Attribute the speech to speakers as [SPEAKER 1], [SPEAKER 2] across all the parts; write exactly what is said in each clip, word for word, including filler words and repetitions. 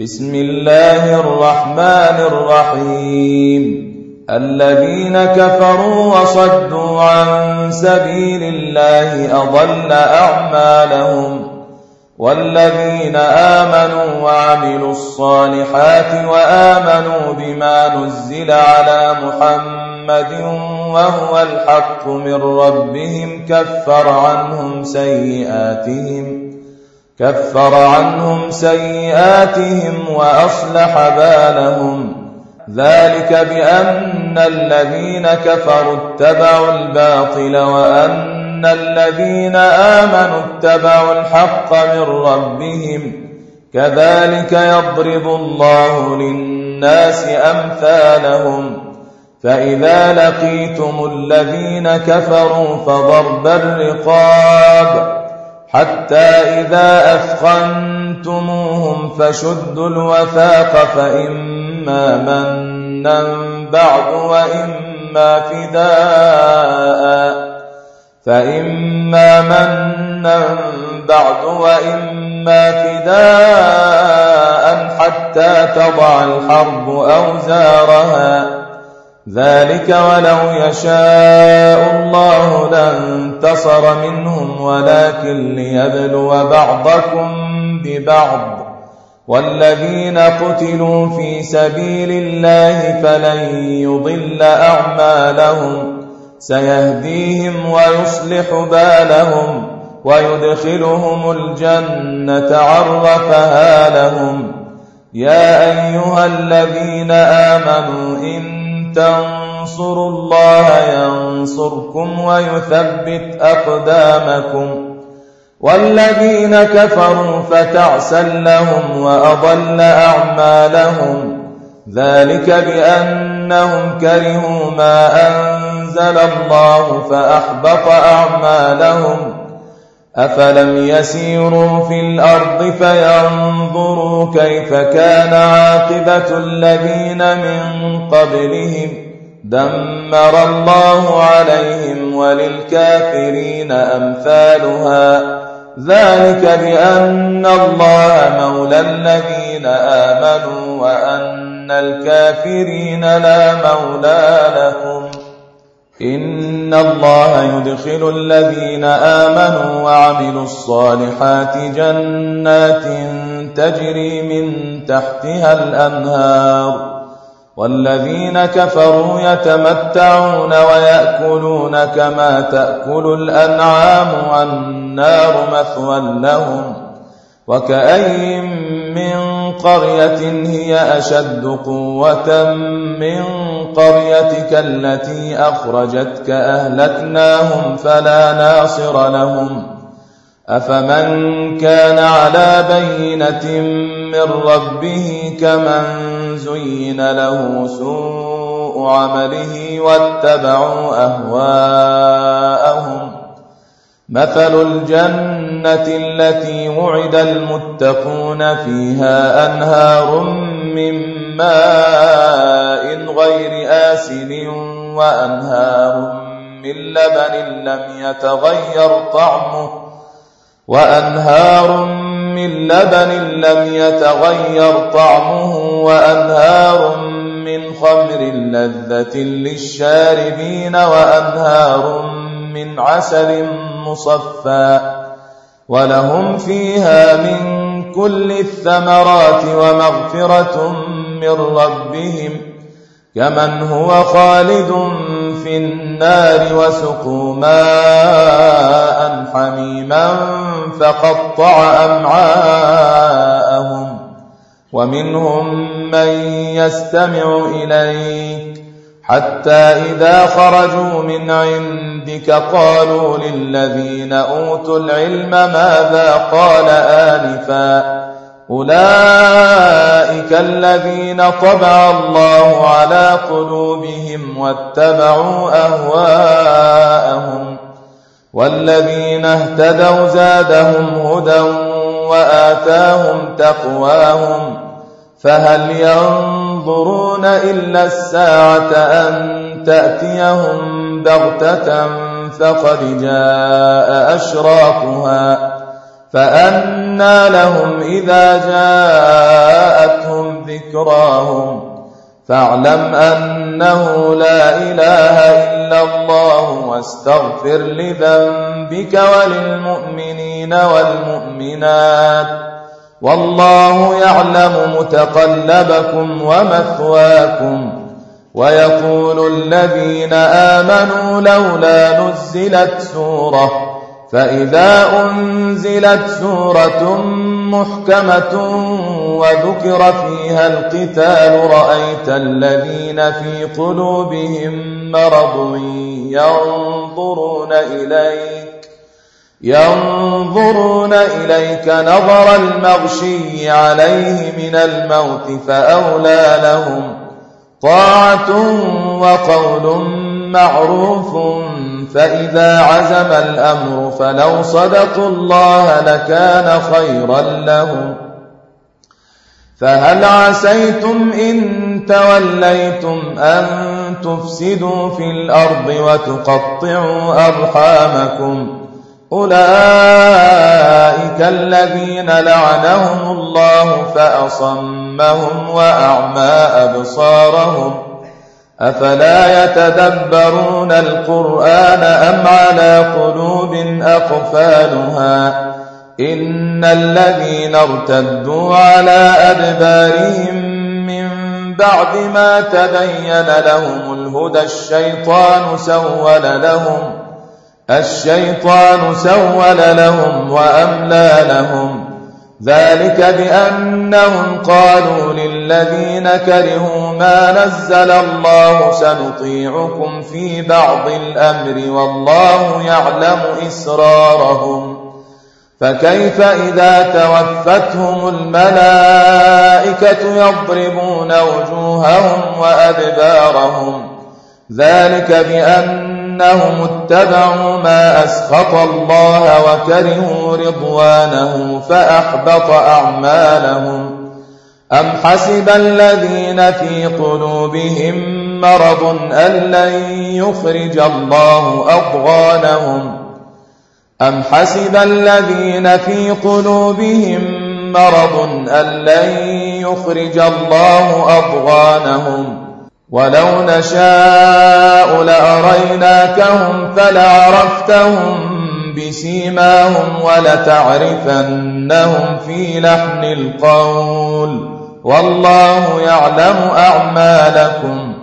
[SPEAKER 1] بسم الله الرحمن الرحيم الذين كفروا وصدوا عن سبيل الله أضل أعمالهم والذين آمنوا وعملوا الصالحات وآمنوا بما نزل على محمد وهو الحق من ربهم كفر عنهم سيئاتهم كفر عنهم سيئاتهم وأصلح بالهم ذلك بأن الذين كفروا اتبعوا الباطل وأن الذين آمنوا اتبعوا الحق من ربهم كذلك يضرب الله للناس أمثالهم فإذا لقيتم الذين كفروا فضرب الرقاب حتى إذا أثخنتموهم فشدوا الوثاق فإما منا بعد وإما فداء فإما منا بعد وإما فداء حتى تضع الحرب أوزارها ذلك ولو يشاء الله لانتصر منهم ولكن ليبلو بعضكم ببعض والذين قتلوا في سبيل الله فلن يضل أعمالهم سيهديهم ويصلح بالهم ويدخلهم الجنة عرفها لهم يا أيها الذين آمنوا إن تنصروا الله ينصركم ويثبت أقدامكم والذين كفروا فتعسا لهم وأضل أعمالهم ذلك بأنهم كرهوا ما أنزل الله فأحبط أعمالهم أفلم يسيروا في الأرض فينظروا كيف كان عاقبة الذين من قبلهم دمر الله عليهم وللكافرين أمثالها ذلك بأن الله مولى الذين آمنوا وأن الكافرين لا مولى لهم إن الله يدخل الذين آمنوا وعملوا الصالحات جنات تجري من تحتها الأنهار والذين كفروا يتمتعون ويأكلون كما تأكل الأنعام والنار مثوى لهم وكأي من قرية هي أشد قوة من قريتك التي أخرجتك أهلكناهم فلا ناصر لهم أفمن كان على بينة من ربه كمن زين له سوء عمله واتبعوا أهواءهم مثل الجنة التي وعد المتقون فيها أنهار من ماء غير آسن وأنهار من لبن لم يتغير طعمه وأنهار من لبن لم يتغير طعمه وأنهار من خمر لذة للشاربين وأنهار من عسل مصفى ولهم فيها من كل الثمرات ومغفرة من ربهم كمن هو خالد في النار وسقوا ماء حميما فقطع أمعاءهم ومنهم من يستمع إليك حتى إذا خرجوا من عندك قالوا للذين أوتوا العلم ماذا قال آنفا أولئك الذين طبع الله على قلوبهم واتبعوا أهواءهم والذين اهتدوا زادهم هدى وآتاهم تقواهم فهل ينظرون إلا الساعة أن تأتيهم بغتة فقد جاء أشراطها فأنى لهم إذا جاءتهم فاعلم أنه لا إله إلا الله واستغفر لذنبك وللمؤمنين والمؤمنات والله يعلم متقلبكم ومثواكم. ويقول الذين آمنوا لولا نزلت سورة فإذا أنزلت سورة محكمة وذكر فيها القتال رأيت الذين في قلوبهم مرض ينظرون إليك ينظرون إليك نظر المغشي عليه من الموت فأولى لهم طاعة وقول معروف. فإذا عزم الأمر فلو صدقوا الله لكان خيرا لهم. فهل عسيتم إن توليتم أن تفسدوا في الأرض وتقطعوا أرحامكم أولئك الذين لعنهم الله فأصمهم وأعمى أبصارهم أفلا يتدبرون القرآن أم على قلوب أقفالها إن الذين ارتدوا على أدبارهم من بعد ما تبين لهم الهدى الشيطان سول لهم الشيطان سول لهم وأملى لهم ذلك بأنهم قالوا للذين كرهوا ما نزل الله سنطيعكم في بعض الأمر والله يعلم إسرارهم. فكيف إذا توفتهم الملائكة يضربون وجوههم وأدبارهم ذلك بأنهم اتبعوا ما أسخط الله وكرهوا رضوانه فأحبط أعمالهم. أم حسب الذين في قلوبهم مرض أن لن يخرج الله أضغانهم أم حسب الذين في قلوبهم مرض أن لن يخرج الله أضغانهم ولو نشاء لأريناكهم فلعرفتهم بسيماهم ولتعرفنهم في لحن القول والله يعلم أعمالكم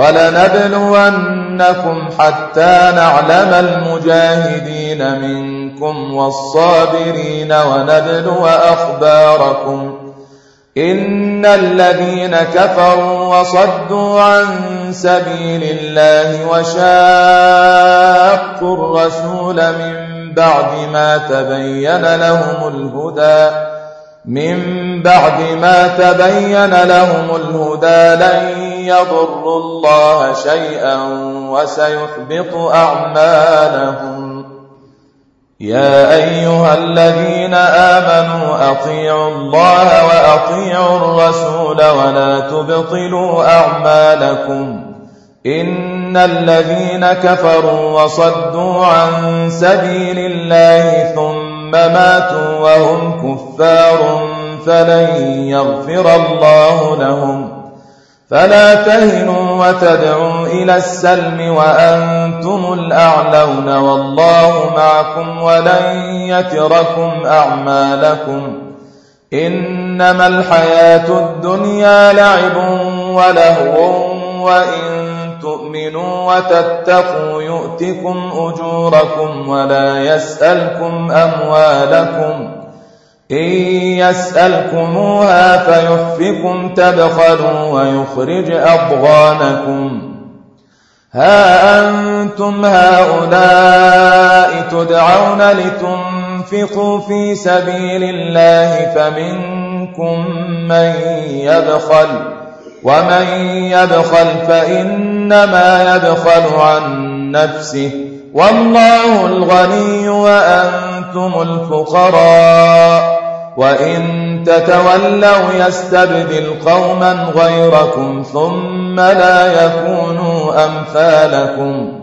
[SPEAKER 1] ولنبلونكم حتى نعلم المجاهدين منكم والصابرين ونبلو أخباركم. إن الذين كفروا وصدوا عن سبيل الله وشاقوا الرسول من بعد ما تبين لهم الهدى من بعد ما تبين لهم الهدى لن يضروا الله شيئا وسيحبط أعمالهم. يا أيها الذين آمنوا أطيعوا الله وأطيعوا الرسول ولا تبطلوا أعمالكم. إن الذين كفروا وصدوا عن سبيل الله ثم ماتوا وهم كفار فلن يغفر الله لهم. فلا تهنوا وتدعوا إلى السلم وأنتم الأعلون والله معكم ولن يتركم أعمالكم. إنما الحياة الدنيا لعب ولهو وإن تؤمنوا وتتقوا يؤتكم أجوركم ولا يسألكم أموالكم. إن يسألكموها فيحفكم تبخلوا ويخرج أضغانكم. ها أنتم هؤلاء تدعون لتنفقوا في سبيل الله فمنكم من يبخل ومن يبخل فإنما يبخل عن نفسه والله الغني وأنتم الفقراء وإن تتولوا يستبدل قوما غيركم ثم لا يكونوا أمثالكم.